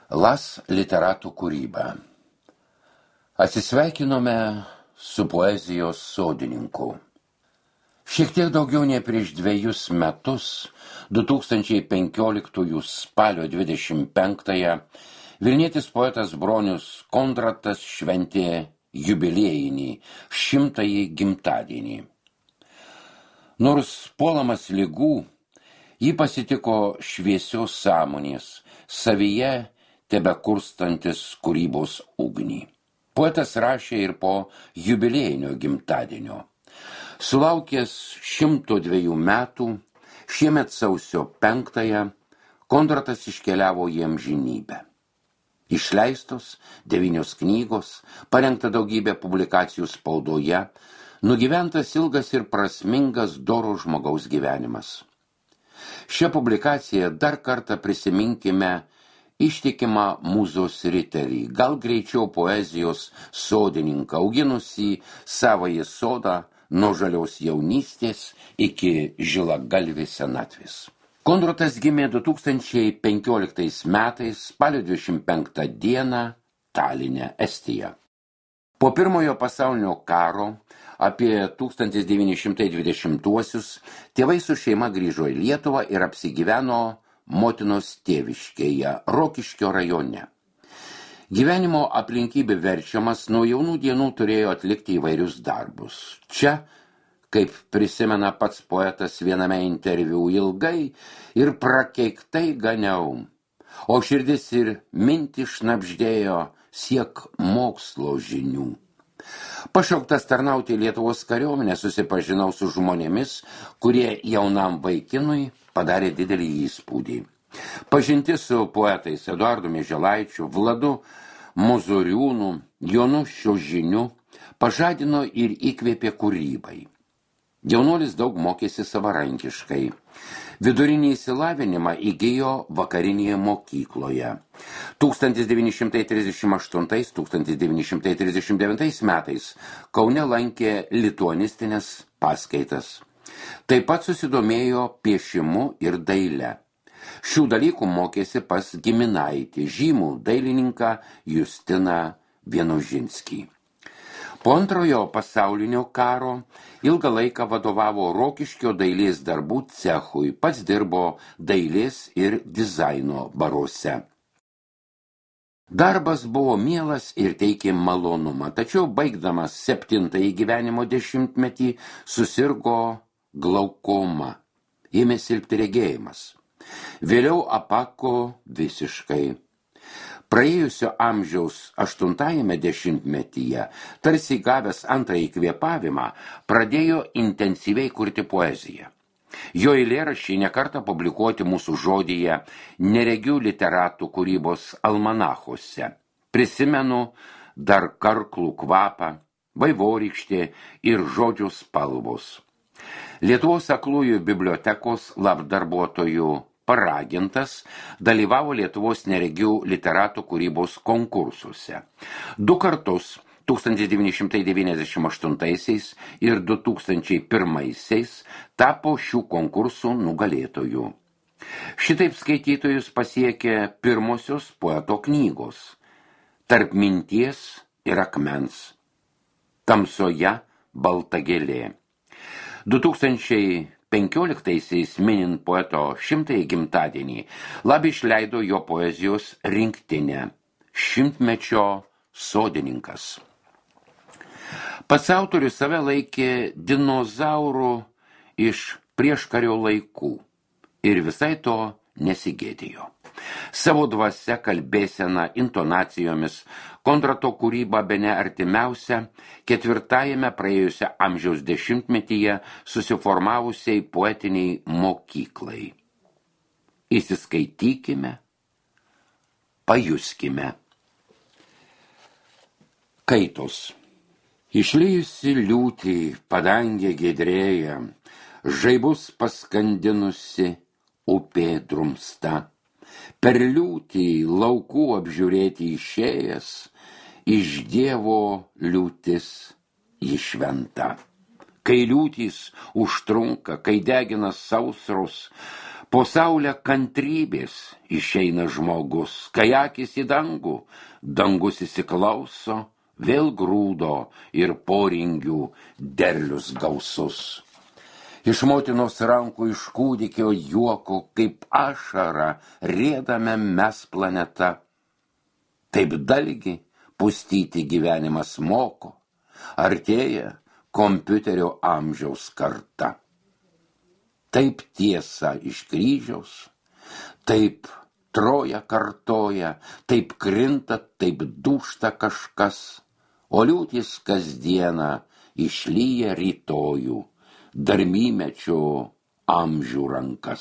Las literatų kūryba. Atsisveikinome su poezijos sodininku. Šiek tiek daugiau nei prieš 2 metus, 2015 spalio 25-ąją, vilnietis poetas Bronius Kondratas šventė jubiliejinį 100-ąjį gimtadienį. Nors puolamas ligų, jį pasitiko šviesios sąmonės, savyje tebekurstantis kūrybos ugnį. Poetas rašė ir po jubiliejinio gimtadienio. Sulaukęs 102 metų, šiemet sausio 5-ąją, Kondratas iškeliavo į amžinybę. Išleistos 9 knygos, parengta daugybė publikacijų spaudoje, nugyventas ilgas ir prasmingas doro žmogaus gyvenimas. Šią publikaciją dar kartą prisiminkime ištikimą mūzos riterį, gal greičiau poezijos sodininką, auginusį savąjį sodą nuo žalios jaunystės iki žilagalvės senatvės. Kondratas gimė 2015 metais spalio 25 dieną Taline, Estija. Po Pirmojo pasaulinio karo apie 1920-uosius tėvai su šeima grįžo į Lietuvą ir apsigyveno motinos tėviškėje, Rokiškio rajone. Gyvenimo aplinkybė verčiamas nuo jaunų dienų turėjo atlikti įvairius darbus. Čia, kaip prisimena pats poetas viename interviu, ilgai ir prakeiktai ganiau, o širdis ir mintys šnabždėjo siek mokslo žinių. Pašauktas tarnauti Lietuvos kariuomenę, susipažinau su žmonėmis, kurie jaunam vaikinui padarė didelį įspūdį. Pažintis su poetais Eduardu Mieželaičiu, Vladu Mozoriūnu, Jonu Šiožiniu pažadino ir įkvėpė kūrybai. Jaunuolis daug mokėsi savarankiškai. Vidurinį išsilavinimą įgijo vakarinėje mokykloje. 1938-1939 metais Kaune lankė lituanistinės paskaitas. Taip pat susidomėjo piešimu ir daile. Šių dalykų mokėsi pas giminaitį, žymų dailininką Justiną Vienožinskį. Po Antrojo pasaulinio karo ilgą laiką vadovavo Rokiškio dailės darbų cechui, pats dirbo dailės ir dizaino baruose. Darbas buvo mielas ir teikė malonumą, tačiau baigdamas 7-ąjį gyvenimo dešimtmetį susirgo glaukoma, ėmė silpti regėjimas. Vėliau apako visiškai. Praėjusio amžiaus 8-ame dešimtmetyje, tarsi gavęs antrąjį kvėpavimą, pradėjo intensyviai kurti poeziją. Jo eilėraščiai nekartą publikuoti mūsų žodyje neregių literatų kūrybos almanachuose. Prisimenu dar karklų kvapą, vaivorykštė ir žodžių spalvos. Lietuvos aklųjų bibliotekos labdarbuotojų paragintas dalyvavo Lietuvos neregių literatų kūrybos konkursuose. 2 kartus 1998 ir 2001 tapo šių konkursų nugalėtojų. Šitaip skaitytojus pasiekė pirmosios poeto knygos Tarp minties ir akmens, Tamsoje balta gėlė. 2015 minint poeto 100-ąjį gimtadienį, Labi išleido jo poezijos rinktinę Šimtmečio sodininkas. Pats autorius save laikė dinozaurų iš prieškario laikų ir visai to nesigėdėjo. Savo dvasia, kalbėsena, intonacijomis Kondrato kūryba bene artimiausia 4-ame praėjusio amžiaus dešimtmetyje susiformavusiai poetiniai mokyklai. Įsiskaitykime, pajuskime. Kaitos. Išlijusi liūtį padangė giedrėja, žaibus paskandinusi upė drumsta. Per liūtį laukų apžiūrėti išėjęs, iš Dievo liūtis ji šventa. Kai liūtys užtrunka, kai degina sausros, Po saulę kantrybės išeina žmogus, kai akis į dangų, dangus įsiklauso, vėl grūdo ir poringių derlius gausus. Iš motinos rankų, iš kūdikio juoko, kaip ašara, riedame mes planeta. Taip dalgi pustyti gyvenimas moko, artėja kompiuterio amžiaus karta. Taip tiesa iš kryžiaus, taip Troja kartoja, taip krinta, taip dūžta kažkas, o liūtys kasdieną išlyja rytojų, darmymečio amžių rankas.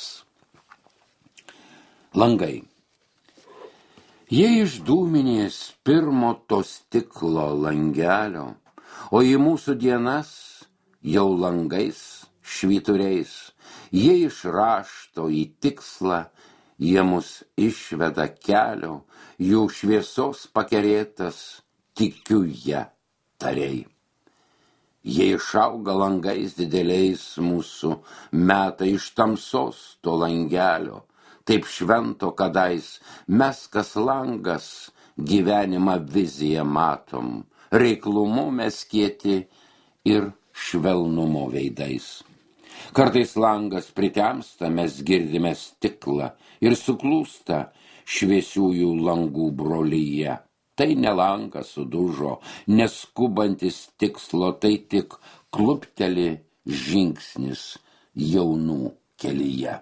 Langai. Jie iš dūminės pirmo to stiklo langelio, o į mūsų dienas jau langais, švyturiais, jie iš rašto į tikslą, jie mus išveda kelio, jų šviesos pakerėtas, tikiu ją tariai. Jie išauga langais dideliais mūsų, meta iš tamsos to langelio, taip švento kadais, mes kas langas gyvenimą viziją matom, reiklumu mes kieti ir švelnumo veidais. Kartais langas pritemsta, mes girdime stiklą ir suklūsta šviesiųjų langų brolyje. Tai ne langas sudužo, neskubantis tikslo, tai tik klupteli žingsnis jaunų kelyje.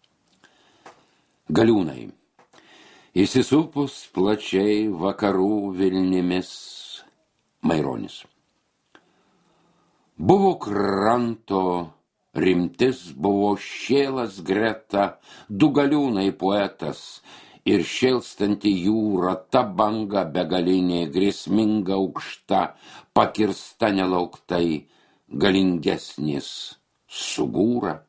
Galiūnai. Įsisupus plačiai vakarų Vilnimis. Maironis. Buvo kranto rimtis, buvo šėlas greta, du galiūnai poetas ir šėlstanti jūra, ta banga begalinė, grėsminga aukšta, pakirsta nelauktai, galingesnis sugūra,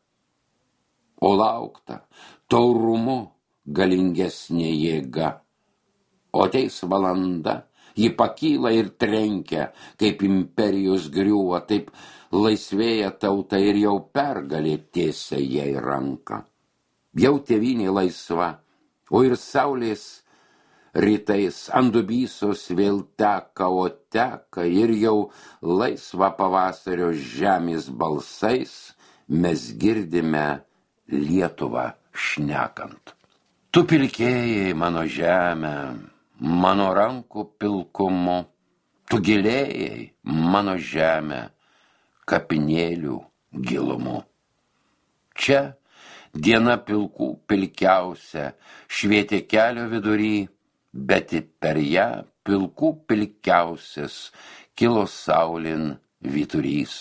o laukta taurumu galingesnė jėga. O ateis valanda, ji pakyla ir trenkia, kaip imperijos griūva, taip laisvėja tauta ir jau pergalė tiesia jai ranką. Jau tėvynė laisva, o ir saulės rytais ant dubysos vėl teka, o teka ir jau laisva pavasario žemės balsais mes girdime Lietuvą šnekant. Tu pilkėjai mano žemę, mano rankų pilkumu, tu gilėjai mano žemę kapinėlių gilumu. Čia diena pilkų pilkiausia, švietė kelio vidury, bet per ją pilkų pilkiausias kilo saulin vyturys.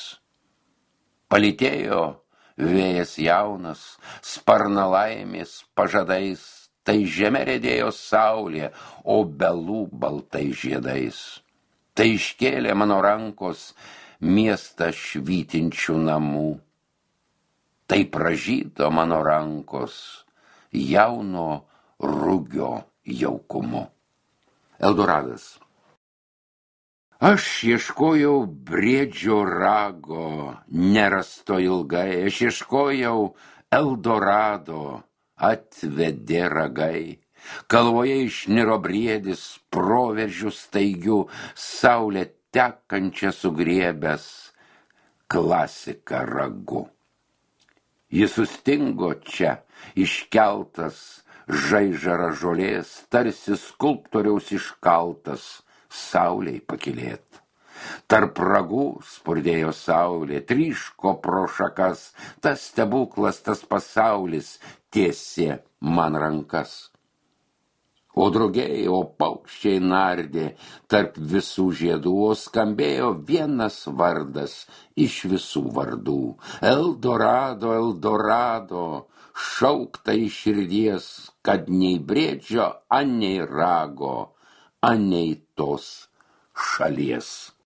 Palytėjo vėjas jaunas, sparna laimės pažadais, tai žeme redėjo saulė, o belų baltai žiedais. Tai iškėlė mano rankos miestą švytinčių namų. Tai pražydo mano rankos jauno rugio jaukumu. Eldoradas. Aš ieškojau briedžio rago, nerasto ilgai, aš ieškojau Eldorado, atvedė ragai. Kalvoje išniro briedis, proveržių staigių, saulė tekančią sugriebęs, klasika ragu. Jis sustingo čia, iškeltas, žaižara žolės, tarsi skulptoriaus iškaltas, sauliai pakylėt. Tarp ragų spurdėjo saulė, tryško pro šakas, tas stebuklas, tas pasaulis tiesė man rankas. O drugiai, o paukščiai nardė tarp visų žiedų, o skambėjo vienas vardas iš visų vardų. Eldorado, Eldorado, šaukta iš širdies, kad nei briedžio, anei rago, anei tos šalies.